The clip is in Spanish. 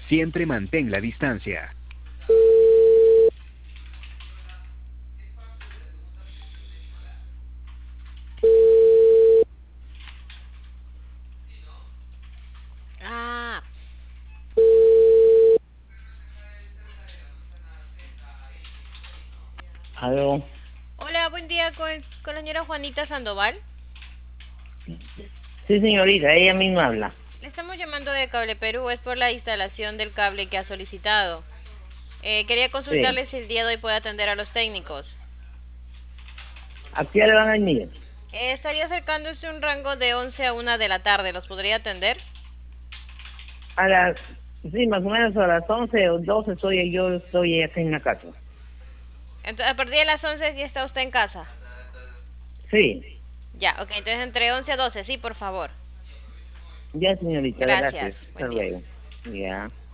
Siempre mantén la distancia. Ah, Aló. hola, buen día con la señora Juanita Sandoval. Sí, señorita, ella misma habla. Le estamos llamando de Cable Perú, es por la instalación del cable que ha solicitado. Quería Sí. consultarle si el día de hoy puede atender a los técnicos. ¿A qué hora van a venir? Estaría acercándose un rango de 11 a 1 de la tarde, ¿los podría atender? A las, sí, más o menos a las 11 o 12 yo estoy aquí en la casa. Entonces, a partir de las 11 ya está usted en casa. Sí, Ya, ok, entonces entre 11 a 12, sí, por favor. ya, señorita, gracias. Gracias, Hasta buen día. luego. Ya.